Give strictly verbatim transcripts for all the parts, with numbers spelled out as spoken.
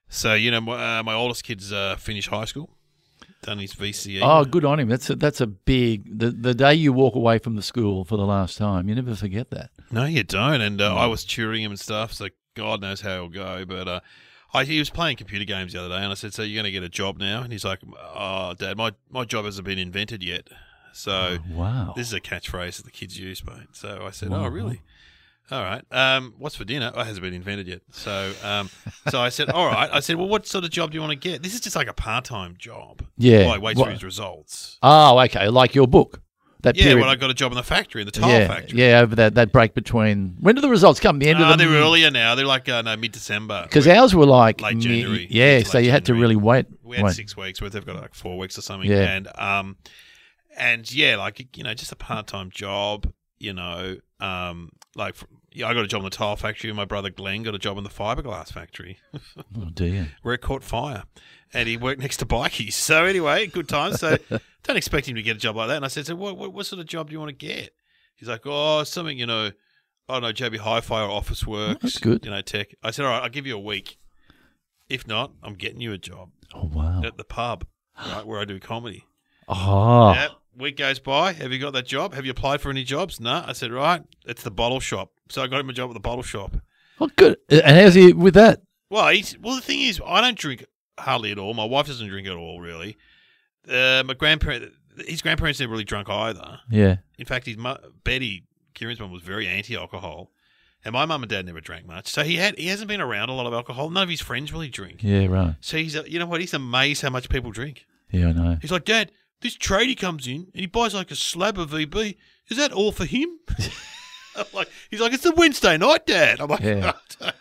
So, you know, my, uh, my oldest kid's uh, finished high school, done his V C E. Oh, good on him. That's a, that's a big, the, the day you walk away from the school for the last time, you never forget that. No, you don't. And uh, I was tutoring him and stuff, so God knows how he'll go. But uh, I, he was playing computer games the other day, and I said, so you're going to get a job now? And he's like, oh, Dad, my, my job hasn't been invented yet. So Oh, wow. this is a catchphrase that the kids use, mate. So I said, Wow. oh, really? All right. Um, what's for dinner? Oh, it hasn't been invented yet. So um, so I said, all right. I said, well, what sort of job do you want to get? This is just like a part-time job. Yeah. While he waits What- for his results. Oh, okay. Like your book. That Yeah, period. when I got a job in the factory, in the tile yeah, factory. yeah, over that, that break between. When do the results come? The end Uh, of the. they're earlier now. They're like uh, no mid-December. Because ours were like Late me- January. Yeah, It's so late you had to January. really wait. We had wait. six weeks. Where they've got like four weeks or something. Yeah. And um, and yeah, like you know, just a part-time job. You know, um, like yeah, I got a job in the tile factory, and my brother Glenn got a job in the fiberglass factory, Oh dear. where it caught fire, and he worked next to bikies. So anyway, good times. So don't expect him to get a job like that. And I said, so what, what, what sort of job do you want to get? He's like, oh, something you know, I don't know, J B Hi-Fi or Office Works. that's good. You know, tech. I said, all right, I'll give you a week. If not, I'm getting you a job Oh wow. at the pub, right, where I do comedy. Oh. Yep. Week goes by. Have you got that job? Have you applied for any jobs? No. I said, right, it's the bottle shop. So I got him a job at the bottle shop. Oh, good. And how's he with that? Well, he's, well, the thing is, I don't drink hardly at all. My wife doesn't drink at all, really. Uh, my grandparent, his grandparents never really drunk either. Yeah. In fact, his mu- Betty, Kieran's mum, was very anti-alcohol, and my mum and dad never drank much. So he had he hasn't been around a lot of alcohol. None of his friends really drink. Yeah. Right. So he's, uh, you know what? He's amazed how much people drink. Yeah, I know. He's like, Dad, this tradie comes in and he buys like a slab of V B. Is that all for him? I'm like, he's like, it's a Wednesday night, Dad. I'm like, Yeah.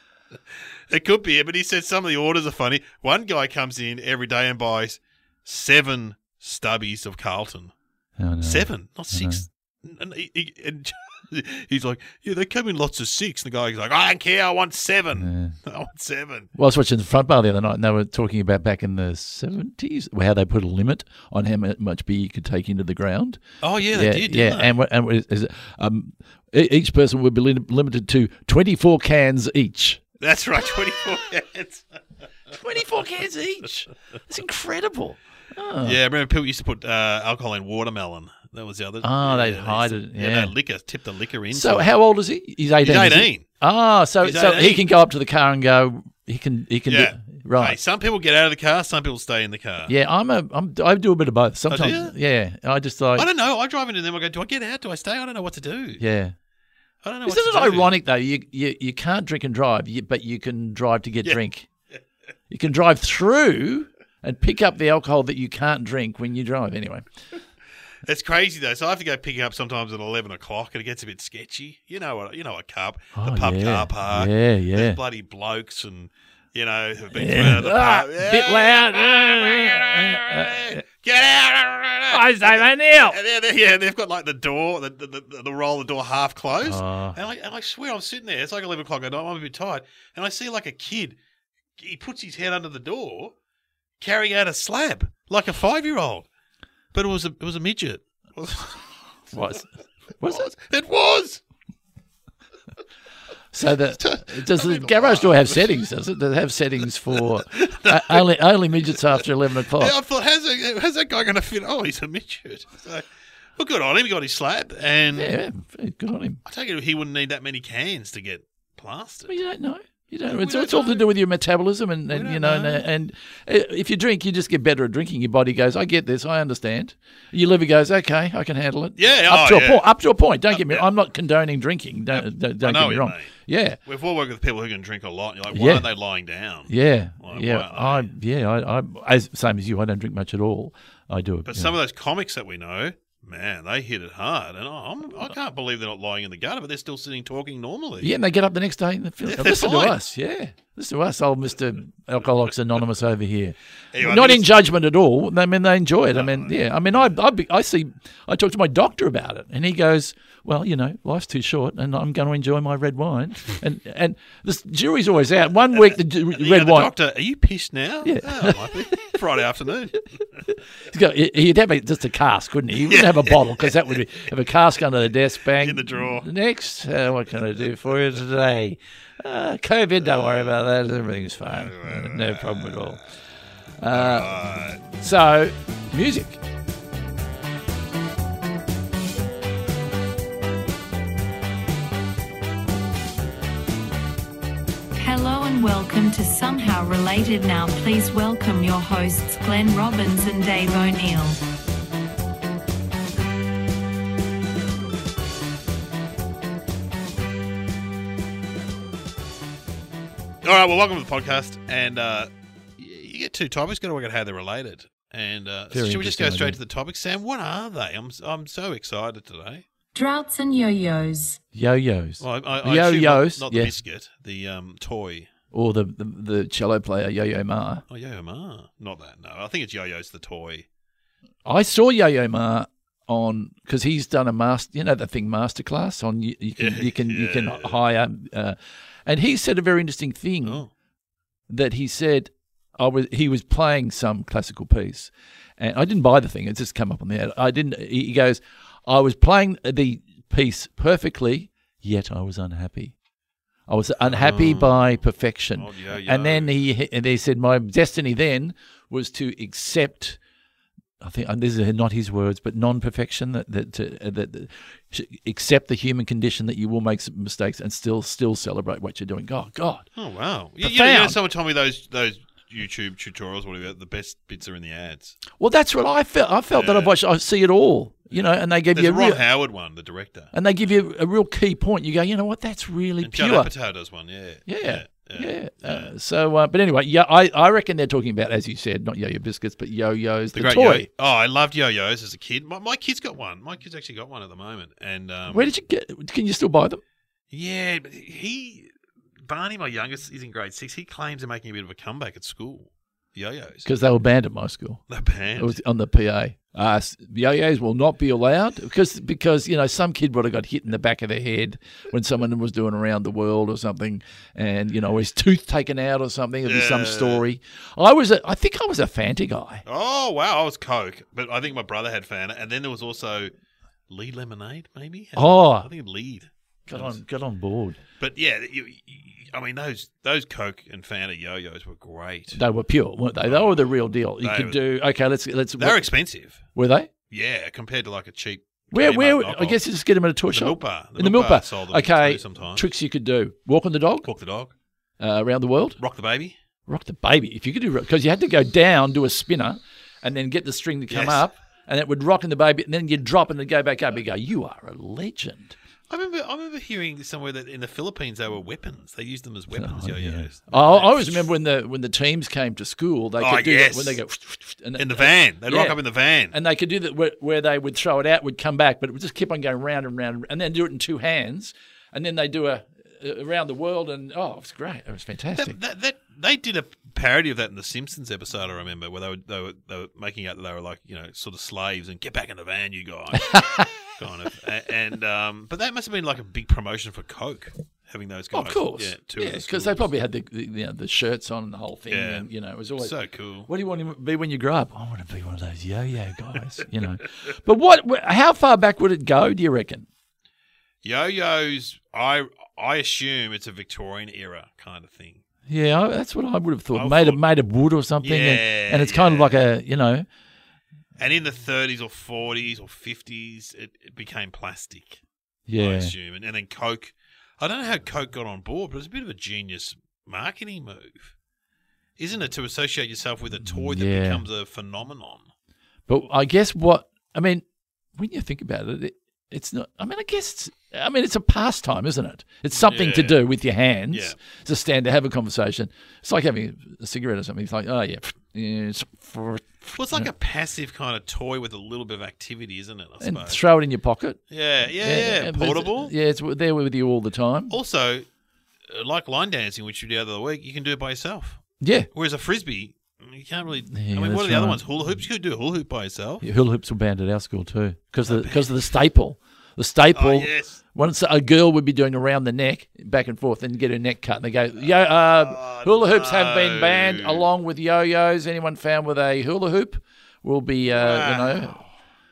it could be it, but he said some of the orders are funny. One guy comes in every day and buys seven stubbies of Carlton. Oh, no. Seven, not I six. And, he, he- and he's like, yeah, they come in lots of six. And the guy's like, I don't care, I want seven. Yeah. I want seven. Well, I was watching the front bar the other night, and they were talking about back in the seventies how they put a limit on how mu- much beer you could take into the ground. Oh, yeah, they yeah, did, didn't yeah, they? and what- and what is- is it, um, e- each person would be lim- limited to twenty-four cans each. That's right, twenty-four cans. twenty-four cans each. That's incredible. Oh. Yeah, I remember people used to put uh, alcohol in watermelon. That was the other. Oh, they'd yeah, hide used it, to- yeah. they'd liquor, tip the liquor in. So how old is he? He's eighteen. He's is he? eighteen. Ah, so He's so he eighteen. can go up to the car and go. He can. He can. Yeah. Do, right. Hey, some people get out of the car, some people stay in the car. Yeah, I'm a. I'm. I do a bit of both. Oh, do Sometimes. yeah. I just like. I don't know. I drive into them. I go, do I get out? Do I stay? I don't know what to do. Yeah. I don't know. Isn't what it to do. ironic though? You, you you can't drink and drive, you, but you can drive to get Yeah. drink. You can drive through and pick up the alcohol that you can't drink when you drive. Anyway, It's crazy though. So I have to go pick it up sometimes at eleven o'clock, and it gets a bit sketchy. You know what? You know a pub, Oh, the pub yeah. car park. Yeah, yeah. There's bloody blokes and you know have been Yeah. thrown out of the Ah, pub. bit loud. Get out! I say that now. And then, yeah, they've got like the door, the the, the, the roll of the door half closed. Oh. And, I, and I swear I'm sitting there. It's like eleven o'clock at night. I'm a bit tired, and I see like a kid. He puts his head under the door, carrying out a slab like a five year old, but it was a it was a midget. What? What's it? It was. So the does the garage door have settings? Does it? Does it have settings for uh, only only midgets after eleven o'clock? Yeah, I thought, how's that, how's that guy going to fit? Oh, he's a midget. So, well, good on him. He got his slab, and Yeah, good on him. I take it he wouldn't need that many cans to get plastered. Well, you don't know. You don't. We It's, don't it's all to know. do with your metabolism, and, and don't you know, know. and, and uh, if you drink, you just get better at drinking. Your body goes, "I get this. I understand." Your liver goes, "Okay, I can handle it." Yeah, up oh, to a yeah. point. Up to a point. Don't get me. yeah. I'm not condoning drinking. Don't don't, don't I know get me you, wrong. mate. Yeah, We've all worked with people who can drink a lot. You're like, why Yeah. aren't they lying down? yeah, Like, yeah. why- I yeah. I, I as same as you. I don't drink much at all. I do it. But you some know. of those comics that we know, man, they hit it hard, and I'm, I can't believe they're not lying in the gutter, but they're still sitting talking normally. Yeah, and they get up the next day and they feel, Yeah, they're listen fine. to us. Yeah, listen to us, old Mister Alcoholics Anonymous over here. Anyway, Not this- in judgment at all. I mean, they enjoy it. I mean, yeah. I mean, I I, be, I see. I talk to my doctor about it, and he goes, "Well, you know, life's too short, and I'm going to enjoy my red wine." and and the jury's always out. One week the ju- You red go, the wine. doctor, are you pissed now? Yeah. Oh, I might be. Friday afternoon. He's got, he'd have a, just a cask, wouldn't he? He wouldn't Yeah. have a bottle because that would be have a cask under the desk, bang In the drawer. Next, uh, what can I do for you today? Uh, COVID, don't worry about that. Everything's fine. No problem at all. Uh, so, music. Hello and welcome to Somehow Related. Now please welcome your hosts Glenn Robbins and Dave O'Neill. All right, well, welcome to the podcast. And uh, you get two topics. Got to work out how they're related. And uh, Very should we just go interesting straight idea. to the topic? Sam, what are they? I'm I'm so excited today. Droughts and yo-yos. Yo-yos. Well, I, I, I assume Yo-yos, not, not the yeah. biscuit, the um, toy. Or the, the, the cello player, Yo-Yo Ma. Oh, Yo-Yo Ma. Not that, no. I think it's Yo-Yo's the toy. I saw Yo-Yo Ma on because he's done a master, you know, the thing masterclass on you, you can you can you can Yeah. hire, uh, and he said a very interesting thing Oh. that he said I was he was playing some classical piece, and I didn't buy the thing; it just came up on the ad. I didn't. He he goes, I was playing the piece perfectly, yet I was unhappy. I was unhappy Oh. by perfection, Oh, Yo-Yo. and then he and they said my destiny then was to accept. I think and these are not his words, but non-perfection. That that, to, uh, that, that accept the human condition that you will make some mistakes and still still celebrate what you're doing. God, God, Oh, wow. You, you, know, you know, Profound. someone told me those those YouTube tutorials, whatever, the best bits are in the ads. Well, that's what I felt. I felt that Yeah. I've watched. I see it all, you know, and they give There's you a a Ron real, Howard one, the director. and they give you a real key point. You go, you know what? That's really And Judd pure. Apatow does one, yeah. Yeah. Yeah. Yeah. Uh, so, uh, but anyway, yeah, I, I reckon they're talking about, as you said, not yo-yo biscuits, but yo-yos, the, The great toy. yo- Oh, I loved yo-yos as a kid. My, my kid's got one. My kid's actually got one at the moment. And um, Where did you get? Can you still buy them? Yeah, but he, Barney, my youngest, is in grade six. He claims they're making a bit of a comeback at school. Yo-yos. Because they were banned at my school. They're banned. It was on the P A. Uh, s- yo-yos will not be allowed because because you know some kid would have got hit in the back of the head when someone was doing around the world or something, and you know his tooth taken out or something. It'd be some Yeah. story. I was a, I think I was a Fanta guy. Oh, wow. I was Coke. But I think my brother had Fanta. And then there was also Lead Lemonade, maybe? Oh. I think Lead. Got on got on board. But yeah, you, you, I mean, those those Coke and Fanta yo-yos were great. They were pure, weren't they? They were the real deal. You They could were- do okay. Let's let's. They were expensive. were they? Yeah, compared to like a cheap. Where Kmart where? I knockoff. guess you just get them at a toy the shop. milk bar. In the milk bar. sold them Okay. too sometimes. Tricks you could do: walk on the dog Walk the dog. uh, around the world, Rock the baby. rock the baby. If you could do because you had to go down, do a spinner, and then get the string to come Yes. up, and it would rock in the baby, and then you'd drop and then go back up. You go, you are a legend. I remember I remember hearing somewhere that in the Philippines they were weapons. They used them as weapons, yo-yos. I, I always remember when the when the teams came to school, they Oh, could do yes. that when they go and, In the van. They'd rock Yeah. up in the van. and they could do that where, where they would throw it out, would come back, but it would just keep on going round and round, and then do it in two hands, and then they do a, a around the world, and oh, it was great, it was fantastic. That, that, that they did a parody of that in the Simpsons episode. I remember where they were they were, they were making out that they were like you know sort of slaves and get back in the van, you guys, kind of. A- And um, but that must have been like a big promotion for Coke having those Oh, guys. of course, yeah, two yeah, of the because they schools. probably had the, the you know the shirts on and the whole thing, Yeah. and you know it was always. so cool. What do you want to be when you grow up? I want to be one of those yo-yo guys, you know. But what? wh- How far back would it go? Do you reckon? Yo-yos, I I assume it's a Victorian era kind of thing. Yeah, I- that's what I would have thought. I made of thought- made of wood or something, and, Yeah, and it's kind of yeah. like a you know. And in the thirties or forties or fifties, it, it became plastic. I Yeah, assume, and, and then Coke. I don't know how Coke got on board, but it was a bit of a genius marketing move, isn't it? To associate yourself with a toy that Yeah. becomes a phenomenon. but I guess what I mean when you think about it, it it's not. I mean, I guess it's. I mean, it's a pastime, isn't it? It's something to Yeah. do with your hands. Yeah. To stand to have a conversation. It's like having a cigarette or something. It's like, oh yeah, yeah it's for, Well, it's like a passive kind of toy with a little bit of activity, isn't it? I and suppose. throw it in your pocket. yeah, yeah, yeah. but it's- Portable. Yeah, it's there with you all the time. Also, uh, like line dancing, which you did the other week, you can do it by yourself. Yeah. Whereas a frisbee, you can't really. Yeah, I mean, what that's are the other right. ones? Hula hoops. You could do a hula hoop by yourself. Yeah, hula hoops were banned at our school too because of, because of the staple. the staple. Oh, yes. Once a girl would be doing around the neck, back and forth, and get her neck cut. And they go, yo, uh, Oh, hula hoops have been no. banned along with yo-yos. Anyone found with a hula hoop will be, uh, Wow. you know,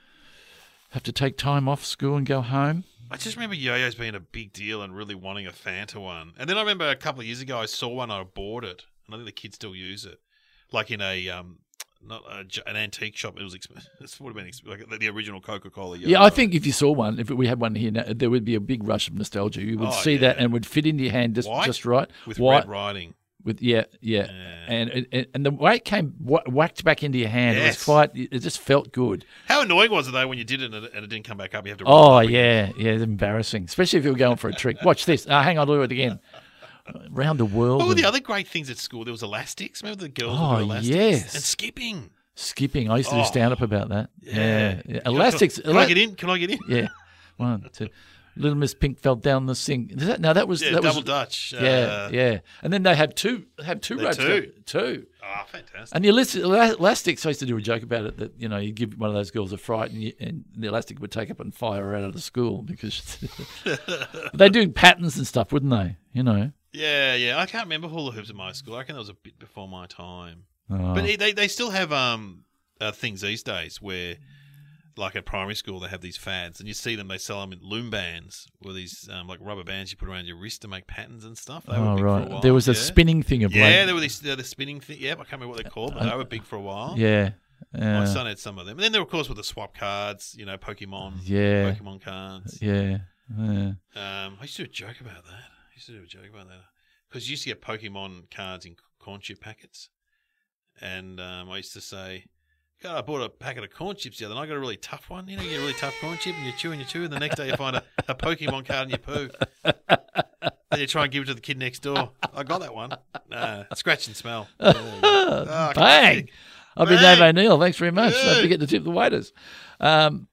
have to take time off school and go home. I just remember yo-yos being a big deal and really wanting a Fanta one. And then I remember a couple of years ago I saw one, I bought it, and I think the kids still use it, like in a um, not a, j- an antique shop. It was expensive. This would have been exp- like the original Coca-Cola yo-yo. Yeah, I think if you saw one, if we had one here now, there would be a big rush of nostalgia. You would Oh, see that yeah. and would fit into your hand just, White? just right. with White, red writing. with yeah, yeah, Yeah. And, it, it, and the way it came wh- whacked back into your hand, it was Yes. quite. It just felt good. How annoying was it though when you did it and it, and it didn't come back up? You have to. Oh roll it up yeah, yeah, it's embarrassing, especially if you were going for a trick. Watch this. Uh, hang on, I'll do it again. Round the world. What were and the other great things at school? There was elastics. Remember the girls Oh, with the elastics? yes. And skipping. skipping. I used to do Oh. stand up about that. Yeah, yeah. Can I- Elastics. Can, I get in? Can I get in? Yeah, one, two. Little Miss Pink fell down the sink. Is that, no, that was Yeah, that double was Dutch. yeah, uh, yeah. And then they have two have two They're ropes. two. Two. two. Oh, fantastic. And the elastic, elastics, I used to do a joke about it that, you know, you give one of those girls a fright and, you, and the elastic would take up and fire her out of the school because they do patterns and stuff, wouldn't they? You know. Yeah, yeah. I can't remember hula hoops at my school. I reckon that was a bit before my time. Oh. But they they still have um uh, things these days where, like at primary school, they have these fads, and you see them. They sell them in loom bands, or these um, like rubber bands you put around your wrist to make patterns and stuff. They were Oh, big for a right. while. There was a yeah. spinning thing of Yeah, like, there were these uh, the spinning thing. Yeah, I can't remember what they're called, but they were big for a while. yeah. My Uh, son had some of them, and then there, of course, were the swap cards. You know, Pokemon. Yeah. Pokemon cards. yeah. yeah. Um, I used to do a joke about that. I used to do a joke about that because you used to get Pokemon cards in corn chip packets, and um, I used to say, "God, I bought a packet of corn chips the other night. I got a really tough one. You know, you get a really tough corn chip, and you chew and you chew, and the next day you find a, a Pokemon card in your poo, and you try and give it to the kid next door. I got that one. Nah, scratch and smell. Oh, Bang! classic. I've been Bang! Dave O'Neill. Thanks very much. Don't Yeah. forget to tip the waiters. Um,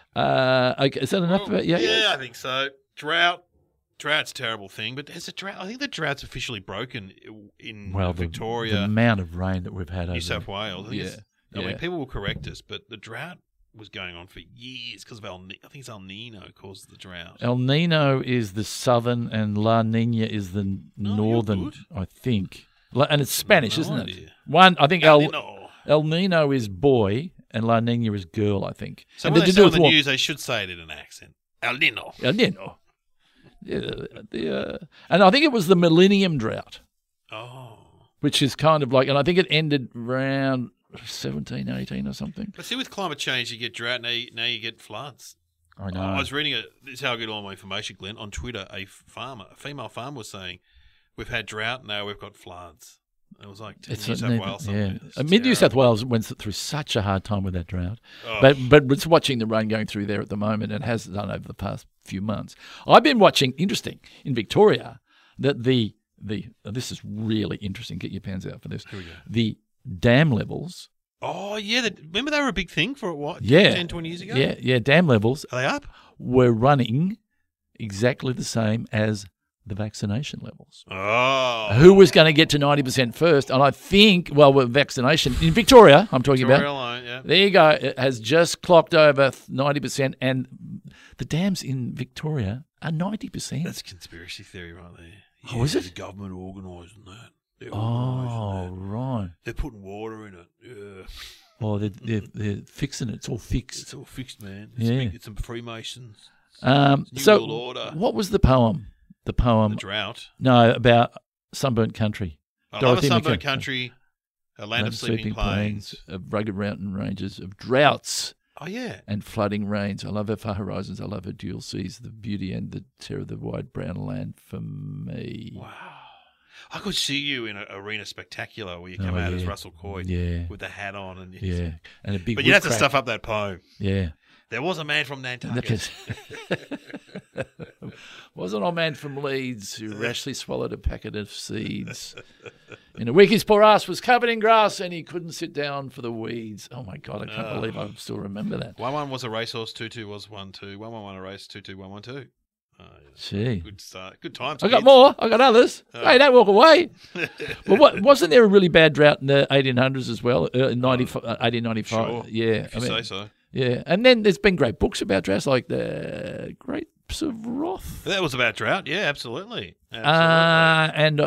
uh, okay, is that enough about yeah? Yeah, I think so. Drought. Drought's a terrible thing, but there's a drought. I think the drought's officially broken in Well, the, Victoria, the amount of rain that we've had over New South Wales. I think Yeah, it's- I yeah. mean, people will correct us, but the drought was going on for years because of El. Ni- I think it's El Nino caused the drought. El Nino is the southern and La Nina is the n- you're northern, good. I think. La- And it's Spanish, No isn't idea. it? One, I think El El, Nino. El Nino is boy and La Nina is girl, I think. So and when to they do say on with the what- news, they should say it in an accent. El Nino. El Nino. Yeah, the, uh, and I think it was the Millennium Drought, Oh. which is kind of like, and I think it ended around seventeen, eighteen or something. But see, with climate change, you get drought, now you, now you get floods. I know. I was reading it. This is how I get all my information, Glenn. On Twitter, a farmer, a female farmer, was saying, "We've had drought, now we've got floods." And it was like It's New a- South Wales. yeah. something. It's Uh, Mid New South terrible. Wales went through such a hard time with that drought, Oh. but but it's watching the rain going through there at the moment and has done over the past few months. I've been watching. Interesting in Victoria that the the this is really interesting. Get your pens out for this. Here we go. The dam levels. Oh, yeah. They, remember they were a big thing for what? Yeah. ten, twenty years ago? Yeah, yeah. Dam levels Are they up? were running exactly the same as the vaccination levels. Oh. Who was going to get to ninety percent first? And I think, well, with vaccination in Victoria, I'm talking Victoria about. alone, yeah. There you go. It has just clocked over ninety percent, and the dams in Victoria are ninety percent. That's a conspiracy theory right there. Oh, is it? The government organising that. They're Oh, organising that. right. They're putting water in it. Yeah. Oh, they're, they're, they're fixing it. It's all fixed. It's all fixed, man. It's, Yeah. big, it's some Freemasons. Um, New so, World Order. what was the poem? The poem, The drought. no, about sunburnt country. I love a Dorothy sunburnt McKenna. country, a land of sleeping plains. of rugged mountain ranges, of droughts Oh, yeah. and flooding rains. I love her far horizons. I love her dual seas, the beauty and the terror of the wide brown land for me. Wow. I could see you in an arena spectacular where you Oh, come out as yeah. Russell Coy Yeah, with the hat on. and you- yeah. And a big But you have to whip stuff crack. up that poem. Yeah. There was a man from Nantucket. Was an old man from Leeds who rashly swallowed a packet of seeds. In a week his poor ass was covered in grass and he couldn't sit down for the weeds. Oh my God, I can't Oh. believe I still remember that. one one was a racehorse, two two was one two. one one one a race, two two one one two. Oh, yeah. Gee. Good start. Good times. I got kids. more. I got others. Oh. Hey, don't walk away. Well, what, wasn't there a really bad drought in the eighteen hundreds as well? Uh, in ninety, uh, eighteen ninety-five. Sure. Yeah. If you I mean, say so. Yeah, and then there's been great books about droughts, like the Grapes of Wrath. That was about drought. Yeah, absolutely. absolutely. Uh, and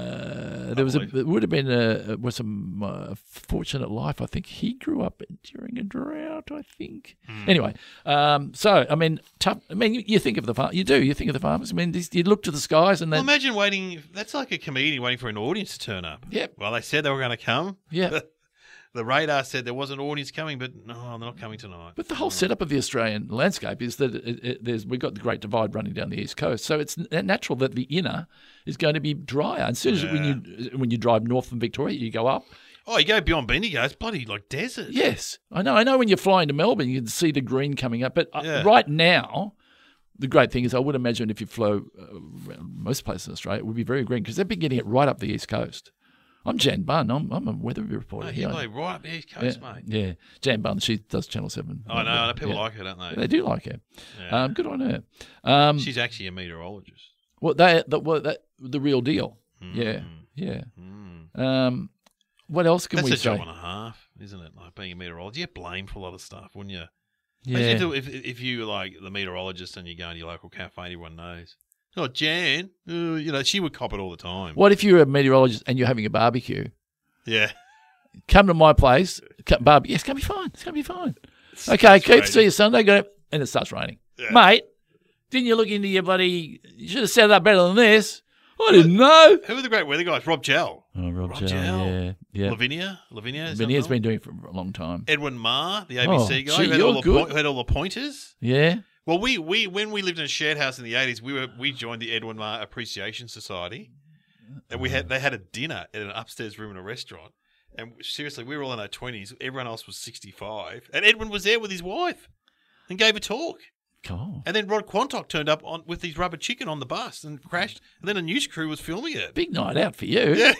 uh, there was a there would have been a was some uh, Fortunate Life. I think he grew up during a drought. I think. Mm. Anyway, um, so I mean, tough. I mean, you, you think of the farm. You do. You think of the farmers. I mean, these, you look to the skies and Well, then imagine waiting. That's like a comedian waiting for an audience to turn up. Yep. Well, they said they were going to come. yeah. The radar said there was an audience coming, but no, they're not coming tonight. But the whole setup of the Australian landscape is that it, it, there's we've got the Great Divide running down the east coast, so it's n- natural that the inner is going to be drier. And as soon as when you when you drive north from Victoria, you go up. Oh, you go beyond Bendigo, it's bloody like desert. Yes, I know. I know when you're flying to Melbourne, you can see the green coming up. But uh, Yeah. right now, the great thing is I would imagine if you flew uh, around most places in Australia, it would be very green because they've been getting it right up the east coast. I'm Jan Bunn. I'm, I'm a weather reporter Mate, here. you play right up the east coast, yeah, mate. yeah, Jan Bunn. She does Channel Seven. I know, I know. People Yeah. like her, don't they? They do like her. Yeah. Um, good on her. Um, She's actually a meteorologist. well, they, the, well, that, the real deal. Yeah, Mm. yeah. Mm. Um, what else can That's we a job say? and a half, isn't it? Like being a meteorologist. You get blamed for a lot of stuff, wouldn't you? Yeah. Imagine if, if you were like the meteorologist and you go into your local cafe and everyone knows. Oh, Jan, uh, you know, she would cop it all the time. What if you're a meteorologist and you're having a barbecue? Yeah. Come to my place, come, barbecue. It's gonna be fine. It's gonna be fine. Okay, It's Keith, raining. see you Sunday. Go, and it starts raining, Yeah. mate. Didn't you look into your bloody? You should have set it up better than this. I didn't know. Who are the great weather guys? Rob Gell. Oh, Rob, Rob Gell, Gell. yeah, yeah. Lavinia. Lavinia. is Vinny's that been doing it for a long time. Edwin Marr, the A B C Oh, guy, gee, who, had you're all the good. point, who had all the pointers. Yeah. Well, we, we when we lived in a shared house in the eighties, we were we joined the Edwin Marr Appreciation Society, and we had they had a dinner in an upstairs room in a restaurant. And seriously, we were all in our twenties. Everyone else was sixty-five, and Edwin was there with his wife, and gave a talk. Cool. And then Rod Quantock turned up on with his rubber chicken on the bus and crashed. And then a news crew was filming it. Big night out for you. Yeah.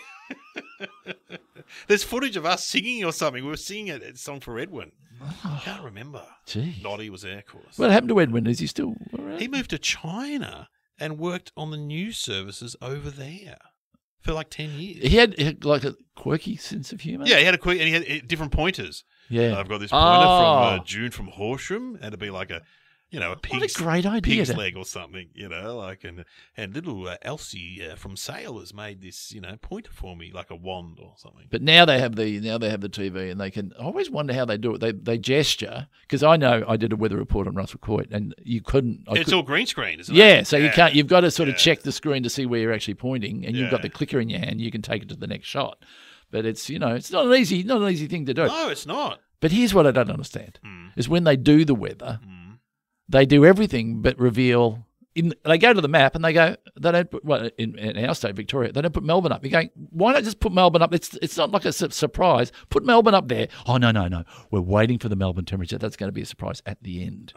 There's footage of us singing or something. We were singing a a song for Edwin. I can't remember. Gee. Noddy was there, of course. What happened to Edwin? Is he still around? He moved to China and worked on the news services over there for like ten years. He had, he had like a quirky sense of humour. Yeah, he had a quick, and he had uh, different pointers. Yeah. I've got this pointer Oh. from uh, June from Horsham, and it'd be like a, you know, a What a pig's, great idea. pig's to- leg or something, you know, like, and and little uh, Elsie uh, from Sailors made this, you know, pointer for me, like a wand or something. But now they have the now they have the T V and they can. I always wonder how they do it. They they gesture because I know I did a weather report on Russell Coit and you couldn't. I It's could- all green screen, isn't it? yeah, so you can't. You've got to sort of Yeah. check the screen to see where you're actually pointing, and you've got Yeah. the clicker in your hand. You can take it to the next shot. But it's you know it's not an easy not an easy thing to do. No, it's not. But here's what I don't understand: Mm. is when they do the weather, Mm. they do everything but reveal. In, they go to the map and they go. They don't put well, in, in our state, Victoria. They don't put Melbourne up. You're going. Why not just put Melbourne up? It's it's not like a su- surprise. Put Melbourne up there. Oh no no no. We're waiting for the Melbourne temperature. That's going to be a surprise at the end.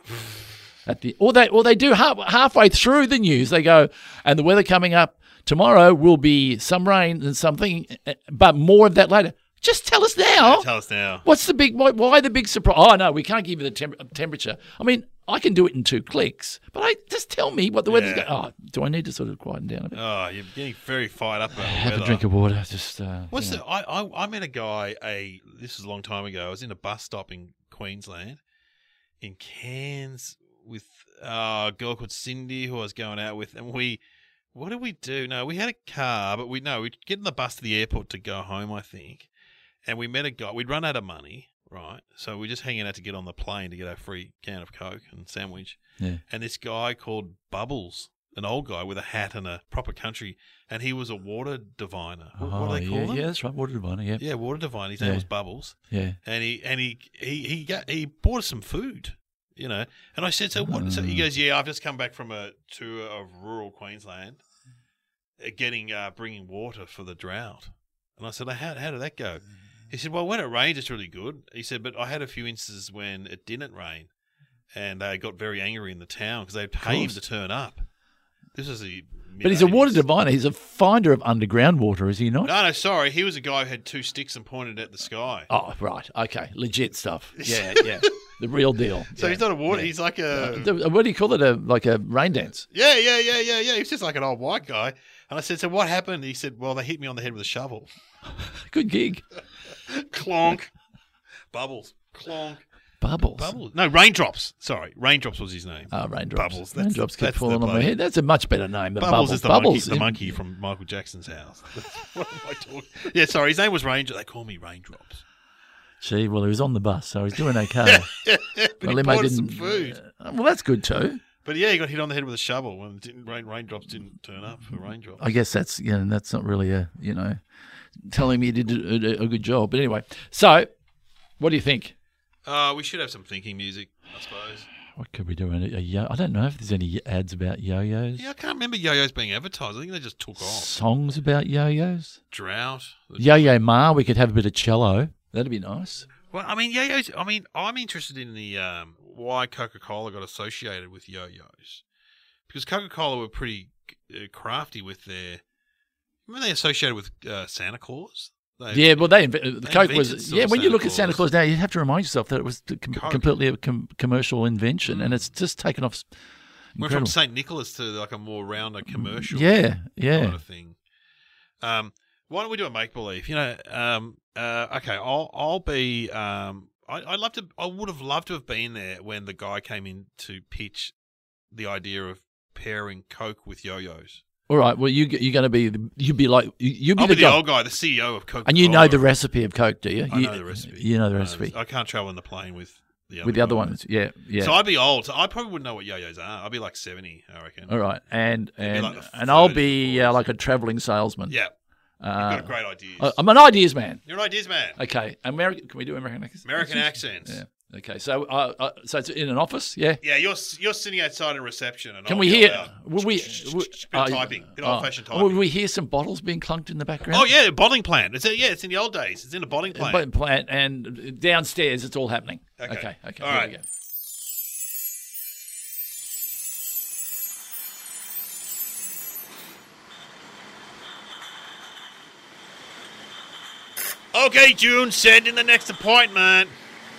At the or they or they do half, halfway through the news. They go and the weather coming up tomorrow will be some rain and something, but more of that later. Just tell us now. Yeah, tell us now. What's the big? Why, why the big surprise? Oh no, we can't give you the temp- temperature. I mean, I can do it in two clicks, but I just tell me what the weather's Yeah. going. Oh, do I need to sort of quieten down a bit? Oh, you're getting very fired up about the Have weather. a drink of water. Just uh, What's you know. the? I, I I met a guy. A this was a long time ago. I was in a bus stop in Queensland, in Cairns, with uh, a girl called Cindy who I was going out with, and we. What did we do? No, we had a car, but we no, we'd get in the bus to the airport to go home, I think, and we met a guy. We'd run out of money, right? So we're just hanging out to get on the plane to get our free can of Coke and sandwich. Yeah. And this guy called Bubbles, an old guy with a hat and a proper country, and he was a water diviner. What, what do they Oh, call yeah, him? yeah, that's right. Water diviner. Yeah, Yeah, water divine. His Yeah. name was Bubbles, yeah. and he and he he he got he bought us some food, you know. And I said, so what? So he Mm. goes, yeah, I've just come back from a tour of rural Queensland, uh, getting uh, bringing water for the drought. And I said, how how did that go? He said, well, when it rains, it's really good. He said, but I had a few instances when it didn't rain, and they got very angry in the town because they paid him course. to turn up. This is the But he's a water mid-eighties. diviner. He's a finder of underground water, is he not? No, no, sorry. He was a guy who had two sticks and pointed at the sky. Oh, right. Okay. Legit stuff. Yeah, yeah. The real deal. So Yeah, he's not a water. yeah. He's like a. The- what do you call it? A like a rain dance. Yeah, yeah, yeah, yeah, yeah. He's just like an old white guy. And I said, so what happened? He said, well, they hit me on the head with a shovel. Good gig. Clonk. Bubbles. Clonk. Bubbles. Bubbles. No, Raindrops. Sorry, Raindrops was his name. Oh, Raindrops. Bubbles. That's Raindrops the- keep that's falling the on my bloody- head. That's a much better name than Bubbles, Bubbles. is the Bubbles. monkey, the monkey from Michael Jackson's house. That's what am I talking? Yeah, sorry, his name was Raindrops. They call me Raindrops. Gee, well, he was on the bus, so he's doing okay. but well, he they bought made us some didn't- food. uh, well, that's good too. But yeah, he got hit on the head with a shovel when it didn't rain. Raindrops didn't turn up for Raindrops. I guess that's you know that's not really a you know telling me you did a, a good job. But anyway, so what do you think? Uh, we should have some thinking music, I suppose. What could we do? A, a yo- I don't know if there's any ads about yo-yos. Yeah, I can't remember yo-yos being advertised. I think they just took off. Songs about yo-yos. Drought. Yo-yo Ma, we could have a bit of cello. That'd be nice. Well, I mean, yo-yos. I mean, I'm interested in the um, why Coca-Cola got associated with yo-yos, because Coca-Cola were pretty uh, crafty with their. Remember they associated with uh, Santa Claus. They, Yeah, well, they, inv- the they Coke invented was. sort Yeah, of when you Santa look at Santa Claus. Claus now, you have to remind yourself that it was com- Coke. completely a com- commercial invention, and it's just taken off. s- went from incredible. Saint Nicholas to like a more rounder commercial. Yeah, yeah. Kind of thing. Um, why don't we do a make believe? You know, um, uh, okay, I'll I'll be. Um, I I'd love to. I would have loved to have been there when the guy came in to pitch the idea of pairing Coke with yo-yos. All right. Well, you you're going to be the, you'd be like you you'd be I'll the be the guy, old guy, the C E O of Coca-Cola. and you know the recipe of Coke, do you? I you know the recipe. You know the I recipe I can't travel in the plane with the other with the other guy. ones. Yeah, yeah. So I'd be old. So I probably wouldn't know what yo-yos are. I'd be like seventy, I reckon. All right, and be and like the and I'll thirties, be uh, forties. like a traveling salesman. Yeah, you've Uh, got great ideas. I- I'm an ideas man. You're an ideas man. Okay, American. Can we do American accents? American accents. Yeah. Okay. So, uh, uh, so it's in an office. Yeah. Yeah, you're you're sitting outside in reception, and Can I'll we yell hear? out. Will we? Bit will- of uh, typing, bit of uh, old-fashioned Will typing. we hear some bottles being clunked in the background? Oh yeah, bottling plant. It's a, yeah, it's in the old days. It's in a bottling plant. But plant and downstairs, it's all happening. Okay. Okay. Okay. All here right. we go. Okay, June, send in the next appointment.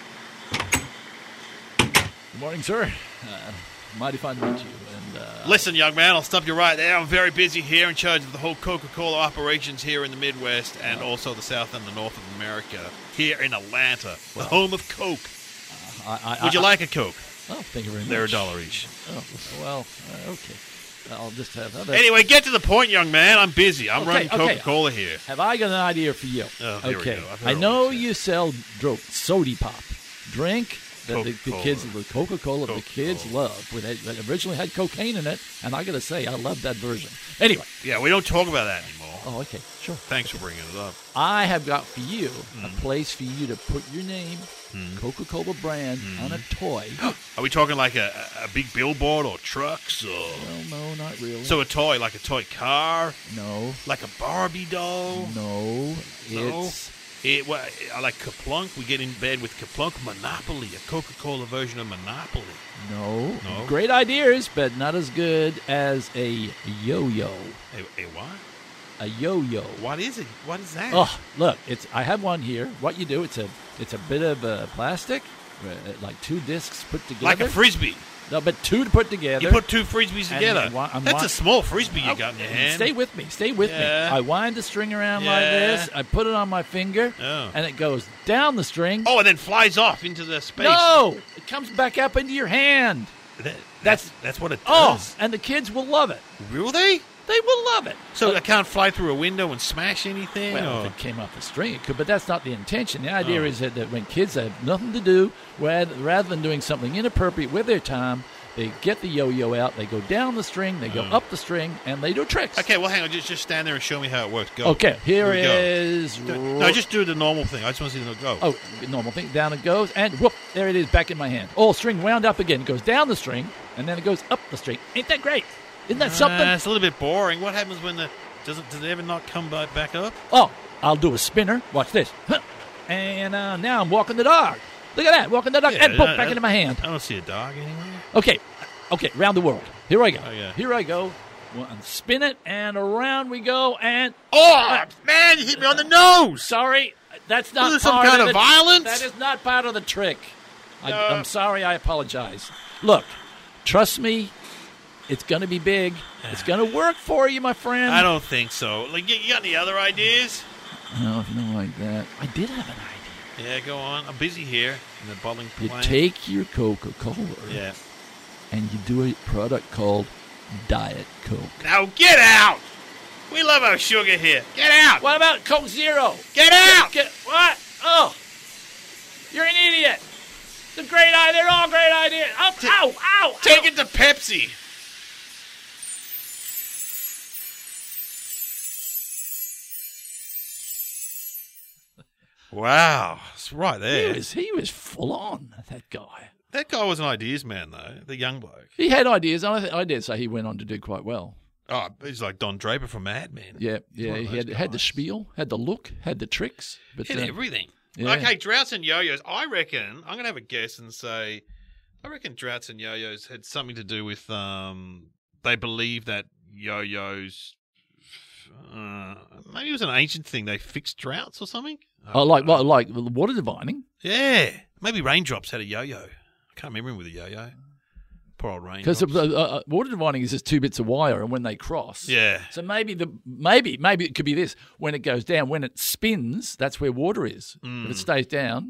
Good morning, sir. Uh, mighty fine to meet you. And uh, Listen, young man, I'll stop you right there. I'm very busy here, in charge of the whole Coca-Cola operations here in the Midwest and also the South and the North of America, here in Atlanta, the home of Coke. I, I, Would you I, like a Coke? Oh, thank you very much. They're a dollar each. Oh, well, uh, okay. I'll just have. Have, Anyway, get to the point, young man. I'm busy. I'm Okay, running okay. Coca-Cola here. have I got an idea for you? Oh, here we okay. go. I've heard I all know this. you sell dro- sody pop, drink that the, the Coca-Cola. kids, the Coca-Cola, the kids Coca-Cola. love. With it, that originally had cocaine in it, and I got to say, I love that version. Anyway. Yeah, we don't talk about that anymore. Oh, okay, sure. Thanks for bringing it up. I have got for you Hmm. a place for you to put your name, Coca-Cola brand, Hmm. on a toy. Are we talking like a, a big billboard or trucks or... Well, no, not really. So a toy, like a toy car, no, like a Barbie doll? no, No? it's It, well, I like Kaplunk. We get in bed with Kaplunk. Monopoly, a Coca-Cola version of Monopoly. no, No? Great ideas, but not as good as a yo-yo. A, a what? A yo-yo. What is it? What is that? Oh, look, it's. I have one here. What you do? It's a. It's a bit of uh, plastic, uh, like two discs put together. Like a frisbee. No, but two to put together. You put two frisbees And together. I'm wa- I'm That's wa- a small frisbee you Oh, got in your hand. Stay with me. Stay with Yeah. me. I wind the string around like Yeah. this. I put it on my finger, Oh. and it goes down the string. Oh, and then flies off into the space. No, it comes back up into your hand. That, That's- that's that's what it Oh, does. and the kids will love it. Will they? They will love it. So it can't fly through a window and smash anything? Well, or? if it came off the string, it could, but that's not the intention. The idea Oh. is that, that when kids have nothing to do, rather, rather than doing something inappropriate with their time, they get the yo-yo out, they go down the string, they go Oh. up the string, and they do tricks. Okay, well, hang on. Just just stand there and show me how it works. Go. Okay, here we go. is... No, just do the normal thing. I just want to see them go. Oh, normal thing. Down it goes, and whoop, there it is, back in my hand. Oh, string wound up again. It goes down the string, and then it goes up the string. Ain't that great? Isn't that something? Uh, it's a little bit boring. What happens when the does it does it ever not come back back up? Oh, I'll do a spinner. Watch this. Huh. And uh, now I'm walking the dog. Look at that, walking the dog, Yeah, and boom, that- back that- into my hand. I don't see a dog anywhere. Okay, okay, round the world. Here I go. Oh, yeah. Here I go. One, spin it, and around we go, and... Oh man, you hit me on the nose. Sorry, that's not Was there some part kind of of the, violence? That is not part of the trick. I, No. I'm sorry, I apologize. Look, trust me, it's going to be big. It's going to work for you, my friend. I don't think so. Like, you, you got any other ideas? No, if you don't like that. I did have an idea. Yeah, go on. I'm busy here in the bottling You plant. take your Coca-Cola Yeah. and you do a product called Diet Coke. Now get out! We love our sugar here. Get out! What about Coke Zero? Get out! Get, what? Oh, you're an idiot. It's a great idea. They're all great ideas. Oh, ow, ow, Take ow. it to Pepsi. Wow, it's right He there. was, he was full on, that guy. That guy was an ideas man, though. The young bloke. He had ideas, and I, th- I dare say he went on to do quite well. Oh, he's like Don Draper from Mad Men. Yeah, He's yeah. one of He had, those had the guys. spiel, had the look, had the tricks. But Hit uh, everything. yeah. Okay, droughts and yo-yos. I reckon, I'm going to have a guess and say, I reckon droughts and yo-yos had something to do with, um, they believe that yo-yos, uh, maybe it was an ancient thing. They fixed droughts or something? I oh, don't like know. what, like water divining. Yeah. Maybe Raindrops had a yo-yo. I can't remember him with a yo-yo. Poor old Because Raindrops. uh, uh, water divining is just two bits of wire, and when they cross, Yeah. So maybe the maybe maybe it could be this: when it goes down, when it spins, that's where water is. Mm. If it stays down,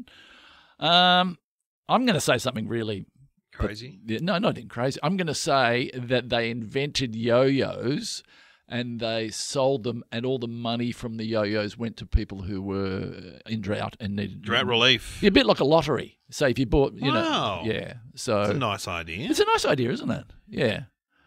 um, I'm going to say something really Crazy. yeah, no, not in crazy. I'm going to say that they invented yo-yos and they sold them, and all the money from the yo-yos went to people who were in drought and needed Drought relief. Yeah, a bit like a lottery. Say if you bought, you Wow. know, yeah. So That's a nice idea. it's a nice idea, isn't it? Yeah.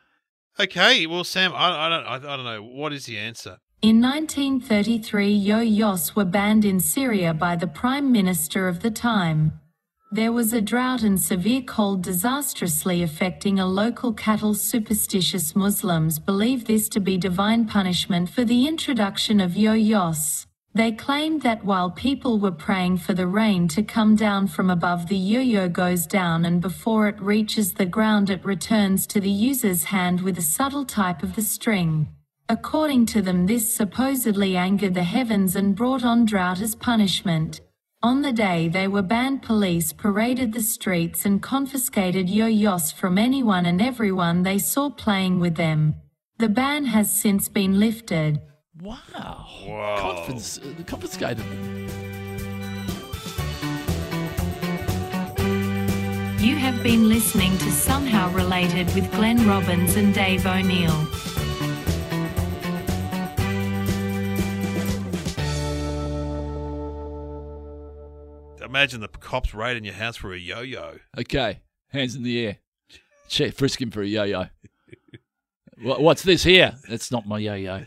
Okay, well, Sam, I, I don't, I, I don't know. What is the answer? In nineteen thirty-three, yo-yos were banned in Syria by the Prime Minister of the time. There was a drought and severe cold disastrously affecting a local cattle. Superstitious Muslims believe this to be divine punishment for the introduction of yo-yos. They claimed that while people were praying for the rain to come down from above, the yo-yo goes down, and before it reaches the ground it returns to the user's hand with a subtle type of the string. According to them, this supposedly angered the heavens and brought on drought as punishment. On the day they were banned, police paraded the streets and confiscated yo-yos from anyone and everyone they saw playing with them. The ban has since been lifted. Wow. Whoa. Confis- uh, confiscated them. You have been listening to Somehow Related with Glenn Robbins and Dave O'Neill. Imagine the cops raiding your house for a yo-yo. Okay, hands in the air. Check, frisk him for a yo-yo. What, what's this here? That's not my yo-yo.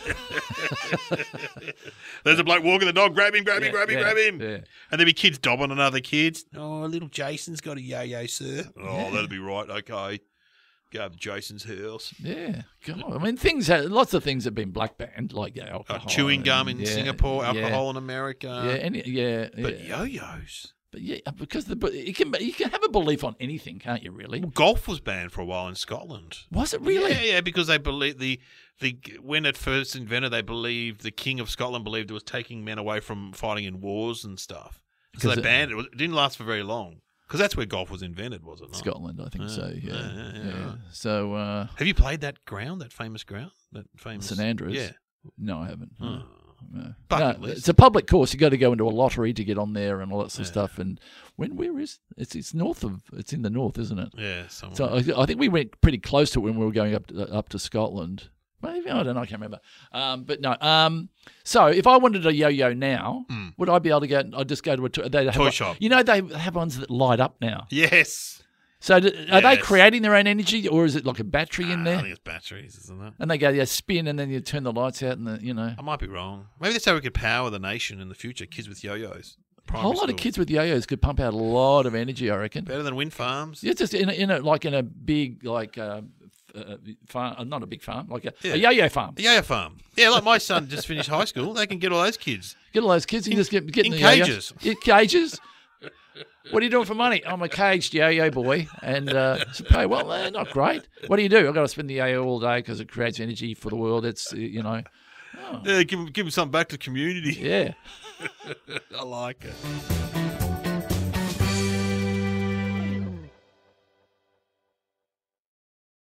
There's a bloke walking the dog. Grab him, grab him, Yeah, grab him, yeah, grab him. yeah. And there'll be kids dobbing on other kids. Oh, little Jason's got a yo-yo, sir. Oh, Yeah. that'll be right. Okay. Go up to Jason's house. Yeah, God. I mean, things. Have, lots of things have been black banned, like yeah, Uh, alcohol, chewing gum in and- yeah, Singapore, yeah, alcohol in America. Yeah, any, yeah, But yeah. yo-yos. But yeah, because the but you can you can have a belief on anything, can't you? Really? Well, golf was banned for a while in Scotland. Was it really? Yeah, yeah, because they believe the the when it first invented, they believed the King of Scotland believed it was taking men away from fighting in wars and stuff. So Because they it- banned it. It was- it didn't last for very long because that's where golf was invented, was it not? Scotland, I think Yeah, so. Yeah, yeah, yeah, yeah. right. So uh, Have you played that ground, that famous ground, that famous St Andrews. Yeah. No, I haven't. Oh. No. Bucket No, list. it's a public course. You got to go into a lottery to get on there and all that sort of Yeah. stuff. And when where is it's it's north of it's in the north, isn't it? Yeah, somewhere. So I, I think we went pretty close to it when we were going up to, up to Scotland. Maybe I don't know. I can't remember. Um, but no. Um, so if I wanted a yo-yo now, Mm. would I be able to go? I'd just go to a to- they have Toy one- shop. You know, they have ones that light up now. Yes. So do, are they Yes. creating their own energy, or is it like a battery in Ah, I there? think it's batteries, isn't it? And they go, yeah, spin, and then you turn the lights out, and the, you know, I might be wrong. Maybe that's how we could power the nation in the future. Kids with yo-yos. a Primary whole lot school. of kids with yo-yos could pump out a lot of energy, I reckon. Better than wind farms. Yeah, just in a, in a like in a big like uh, f- uh, farm, uh, not a big farm, like a, Yeah. a yo-yo farm. A yo-yo farm. Yeah, like my son just finished high school. They can get all those kids. Get all those kids and In- just get, get in the yo-yos. cages. In cages. What are you doing for money? I'm a caged yo-yo boy, and uh, I said, "Hey, well, uh, not great. What do you do? I've got to spend the yo-yo all day because it creates energy for the world. It's uh, you know, Yeah, give, 'em- give 'em something back to the community. yeah." I like it.